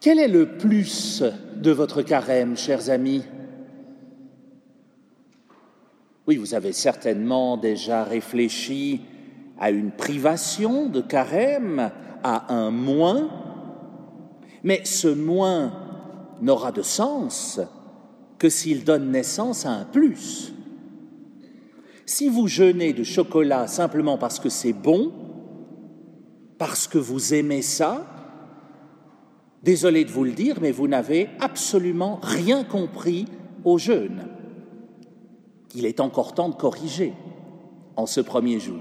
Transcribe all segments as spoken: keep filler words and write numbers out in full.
Quel est le plus de votre carême, chers amis? Oui, vous avez certainement déjà réfléchi à une privation de carême, à un moins, mais ce moins n'aura de sens que s'il donne naissance à un plus. Si vous jeûnez de chocolat simplement parce que c'est bon, parce que vous aimez ça, désolé de vous le dire, mais vous n'avez absolument rien compris au jeûne. Il est encore temps de corriger en ce premier jour.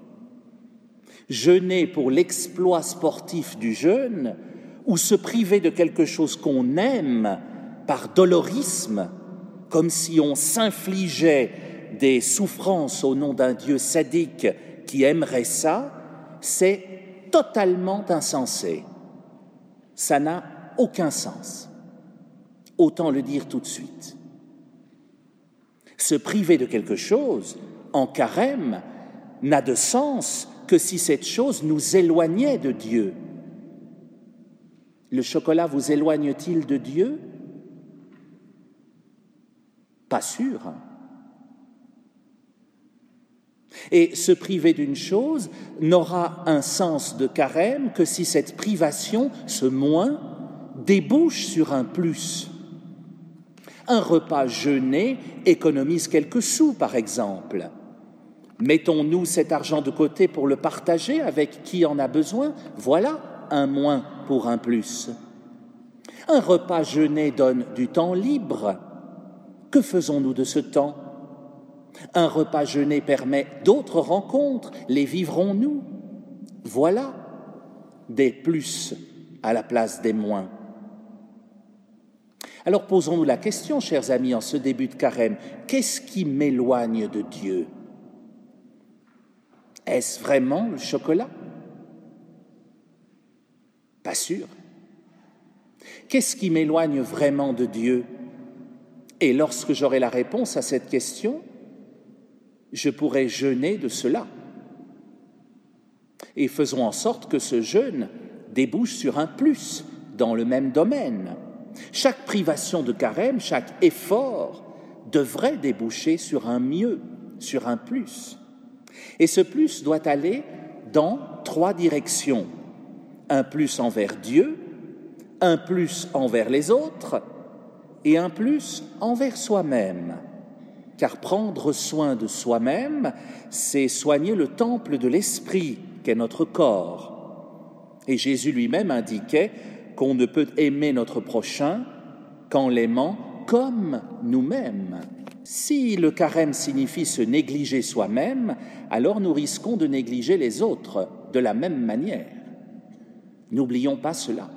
Jeûner pour l'exploit sportif du jeûne ou se priver de quelque chose qu'on aime par dolorisme, comme si on s'infligeait des souffrances au nom d'un Dieu sadique qui aimerait ça, c'est totalement insensé. Ça n'a aucun sens. Autant le dire tout de suite. Se priver de quelque chose en carême n'a de sens que si cette chose nous éloignait de Dieu. Le chocolat vous éloigne-t-il de Dieu? Pas sûr. Et se priver d'une chose n'aura un sens de carême que si cette privation, ce moins, débouche sur un plus. Un repas jeûné économise quelques sous, par exemple. Mettons-nous cet argent de côté pour le partager avec qui en a besoin? Voilà un moins pour un plus. Un repas jeûné donne du temps libre. Que faisons-nous de ce temps? Un repas jeûné permet d'autres rencontres. Les vivrons-nous? Voilà des plus à la place des moins. Alors posons-nous la question, chers amis, en ce début de carême, qu'est-ce qui m'éloigne de Dieu? Est-ce vraiment le chocolat? Pas sûr. Qu'est-ce qui m'éloigne vraiment de Dieu? Et lorsque j'aurai la réponse à cette question, je pourrai jeûner de cela. Et faisons en sorte que ce jeûne débouche sur un plus dans le même domaine. Chaque privation de carême, chaque effort devrait déboucher sur un mieux, sur un plus. Et ce plus doit aller dans trois directions. Un plus envers Dieu, un plus envers les autres et un plus envers soi-même. Car prendre soin de soi-même, c'est soigner le temple de l'esprit qu'est notre corps. Et Jésus lui-même indiquait qu'on ne peut aimer notre prochain qu'en l'aimant comme nous-mêmes. Si le carême signifie se négliger soi-même, alors nous risquons de négliger les autres de la même manière. N'oublions pas cela.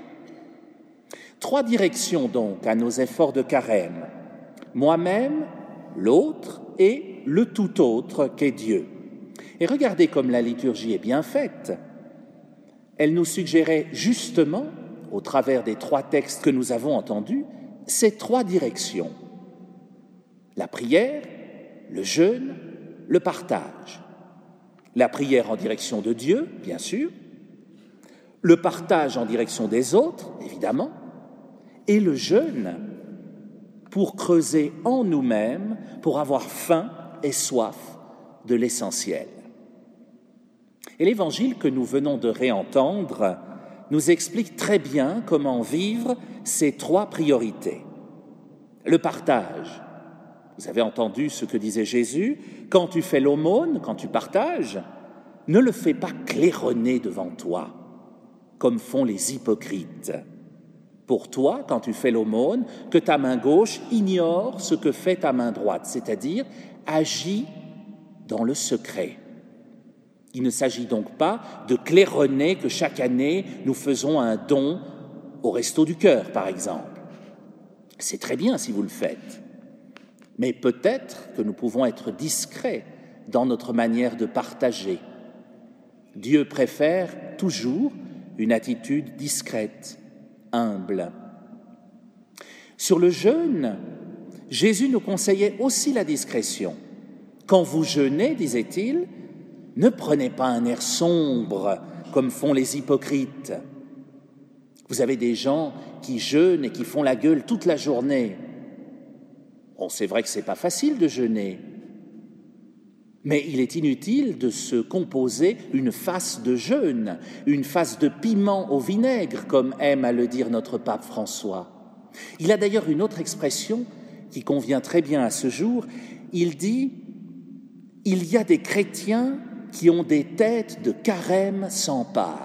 Trois directions donc à nos efforts de carême. Moi-même, l'autre et le tout autre qu'est Dieu. Et regardez comme la liturgie est bien faite. Elle nous suggérait justement, au travers des trois textes que nous avons entendus, ces trois directions. La prière, le jeûne, le partage. La prière en direction de Dieu, bien sûr. Le partage en direction des autres, évidemment. Et le jeûne pour creuser en nous-mêmes, pour avoir faim et soif de l'essentiel. Et l'évangile que nous venons de réentendre nous explique très bien comment vivre ces trois priorités. Le partage. Vous avez entendu ce que disait Jésus, quand tu fais l'aumône, quand tu partages, ne le fais pas claironner devant toi, comme font les hypocrites. Pour toi, quand tu fais l'aumône, que ta main gauche ignore ce que fait ta main droite, c'est-à-dire agis dans le secret. Il ne s'agit donc pas de claironner que chaque année nous faisons un don au Resto du Cœur, par exemple. C'est très bien si vous le faites, mais peut-être que nous pouvons être discrets dans notre manière de partager. Dieu préfère toujours une attitude discrète, humble. Sur le jeûne, Jésus nous conseillait aussi la discrétion. Quand vous jeûnez, disait-il, ne prenez pas un air sombre comme font les hypocrites. Vous avez des gens qui jeûnent et qui font la gueule toute la journée. Bon, c'est vrai que ce n'est pas facile de jeûner, mais il est inutile de se composer une face de jeûne, une face de piment au vinaigre, comme aime à le dire notre pape François. Il a d'ailleurs une autre expression qui convient très bien à ce jour. Il dit « Il y a des chrétiens qui ont des têtes de carême sans Pâques ».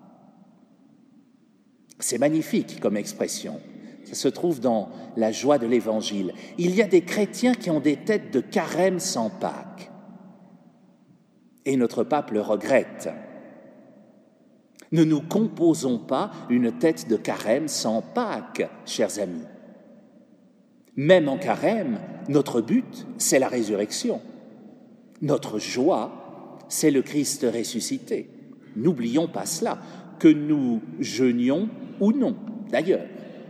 C'est magnifique comme expression. Ça se trouve dans la joie de l'Évangile. Il y a des chrétiens qui ont des têtes de carême sans Pâques. Et notre pape le regrette. Ne nous composons pas une tête de carême sans Pâques, chers amis. Même en carême, notre but, c'est la résurrection. Notre joie, c'est le Christ ressuscité. N'oublions pas cela, que nous jeûnions ou non, d'ailleurs.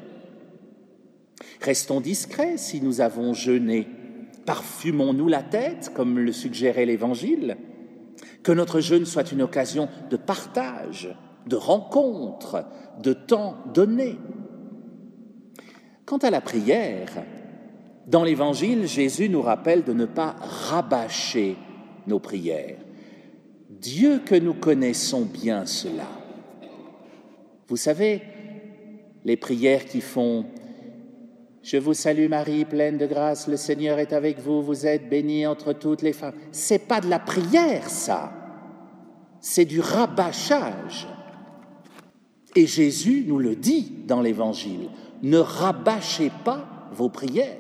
Restons discrets si nous avons jeûné. Parfumons-nous la tête, comme le suggérait l'Évangile. Que notre jeûne soit une occasion de partage, de rencontre, de temps donné. Quant à la prière, dans l'Évangile, Jésus nous rappelle de ne pas rabâcher nos prières. Dieu que nous connaissons bien cela. Vous savez, les prières qui font « Je vous salue Marie, pleine de grâce, le Seigneur est avec vous, vous êtes bénie entre toutes les femmes ». C'est pas de la prière, ça. C'est du rabâchage. Et Jésus nous le dit dans l'Évangile. Ne rabâchez pas vos prières.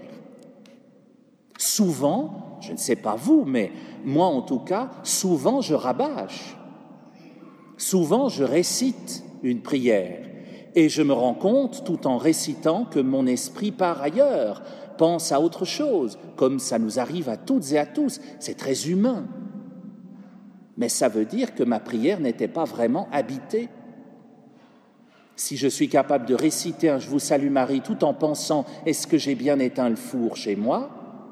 Souvent, je ne sais pas vous, mais moi en tout cas, souvent je rabâche. Souvent je récite une prière et je me rends compte, tout en récitant, que mon esprit part ailleurs, pense à autre chose, comme ça nous arrive à toutes et à tous. C'est très humain. Mais ça veut dire que ma prière n'était pas vraiment habitée. Si je suis capable de réciter un « Je vous salue Marie » tout en pensant « Est-ce que j'ai bien éteint le four chez moi ?»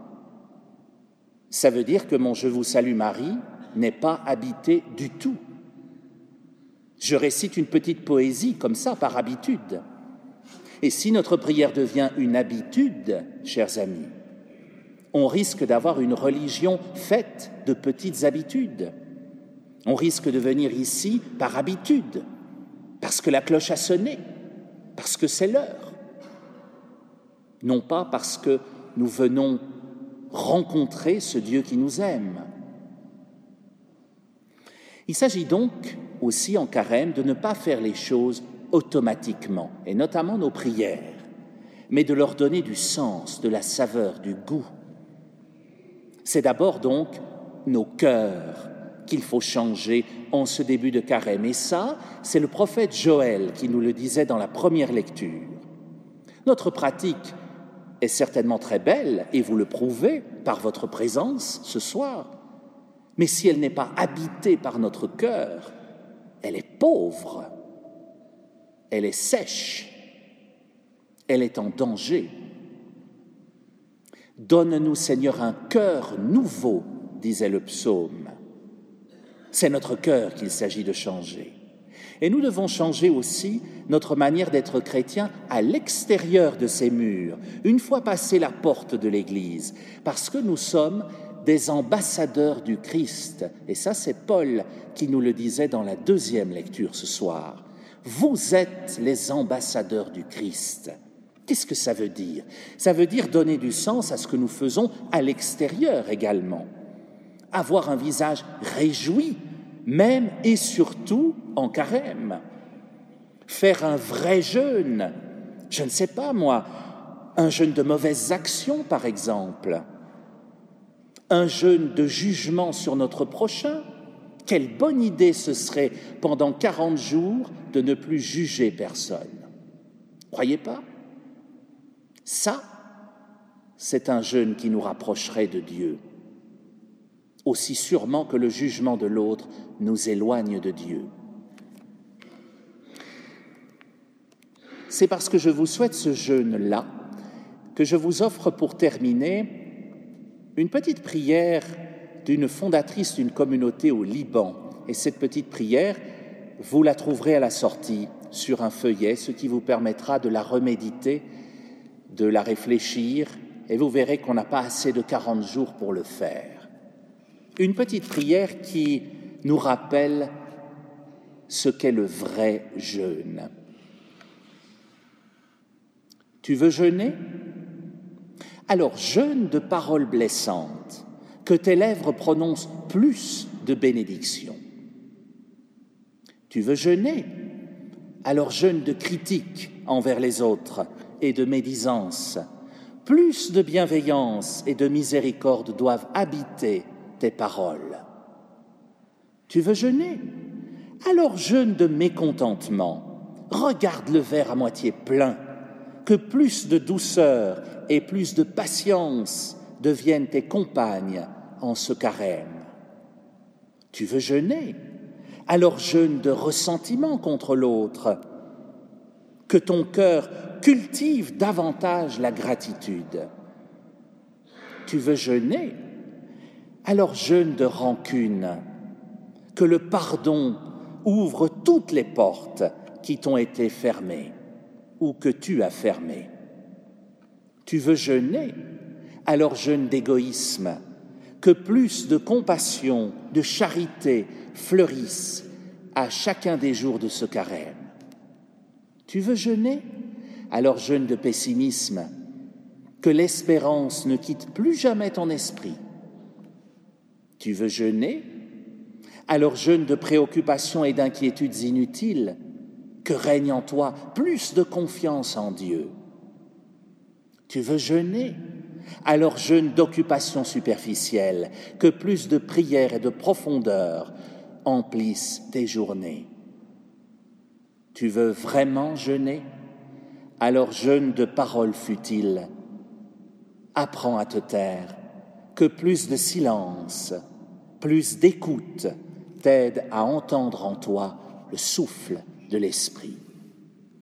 ça veut dire que mon « Je vous salue Marie » n'est pas habité du tout. Je récite une petite poésie comme ça, par habitude. Et si notre prière devient une habitude, chers amis, on risque d'avoir une religion faite de petites habitudes. On risque de venir ici par habitude, parce que la cloche a sonné, parce que c'est l'heure. Non pas parce que nous venons rencontrer ce Dieu qui nous aime. Il s'agit donc aussi en carême de ne pas faire les choses automatiquement, et notamment nos prières, mais de leur donner du sens, de la saveur, du goût. C'est d'abord donc nos cœurs qu'il faut changer en ce début de carême. Et ça, c'est le prophète Joël qui nous le disait dans la première lecture. Notre pratique est certainement très belle, et vous le prouvez par votre présence ce soir. Mais si elle n'est pas habitée par notre cœur, elle est pauvre, elle est sèche, elle est en danger. Donne-nous, Seigneur, un cœur nouveau, disait le psaume. C'est notre cœur qu'il s'agit de changer. Et nous devons changer aussi notre manière d'être chrétien à l'extérieur de ces murs, une fois passée la porte de l'Église, parce que nous sommes des ambassadeurs du Christ. Et ça, c'est Paul qui nous le disait dans la deuxième lecture ce soir. Vous êtes les ambassadeurs du Christ. Qu'est-ce que ça veut dire? Ça veut dire donner du sens à ce que nous faisons à l'extérieur également. Avoir un visage réjoui, même et surtout en carême. Faire un vrai jeûne, je ne sais pas moi, un jeûne de mauvaises actions par exemple, un jeûne de jugement sur notre prochain. Quelle bonne idée ce serait pendant quarante jours de ne plus juger personne. Croyez pas? Ça, c'est un jeûne qui nous rapprocherait de Dieu, aussi sûrement que le jugement de l'autre nous éloigne de Dieu. C'est parce que je vous souhaite ce jeûne-là que je vous offre pour terminer une petite prière d'une fondatrice d'une communauté au Liban. Et cette petite prière, vous la trouverez à la sortie sur un feuillet, ce qui vous permettra de la reméditer, de la réfléchir, et vous verrez qu'on n'a pas assez de quarante jours pour le faire. Une petite prière qui nous rappelle ce qu'est le vrai jeûne. Tu veux jeûner ? Alors jeûne de paroles blessantes, que tes lèvres prononcent plus de bénédictions. Tu veux jeûner ? Alors jeûne de critiques envers les autres et de médisance. Plus de bienveillance et de miséricorde doivent habiter tes paroles. Tu veux jeûner ? Alors jeûne de mécontentement. Regarde le verre à moitié plein, que plus de douceur et plus de patience deviennent tes compagnes en ce carême. Tu veux jeûner ? Alors jeûne de ressentiment contre l'autre, que ton cœur cultive davantage la gratitude. Tu veux jeûner ? Alors jeûne de rancune, que le pardon ouvre toutes les portes qui t'ont été fermées ou que tu as fermées. Tu veux jeûner ? Alors jeûne d'égoïsme, que plus de compassion, de charité fleurissent à chacun des jours de ce carême. Tu veux jeûner ? Alors jeûne de pessimisme, que l'espérance ne quitte plus jamais ton esprit. Tu veux jeûner ? Alors jeûne de préoccupations et d'inquiétudes inutiles, que règne en toi plus de confiance en Dieu. Tu veux jeûner ? Alors jeûne d'occupations superficielles, que plus de prières et de profondeur emplissent tes journées. Tu veux vraiment jeûner ? Alors jeûne de paroles futiles. Apprends à te taire, que plus de silence, plus d'écoute t'aide à entendre en toi le souffle de l'Esprit.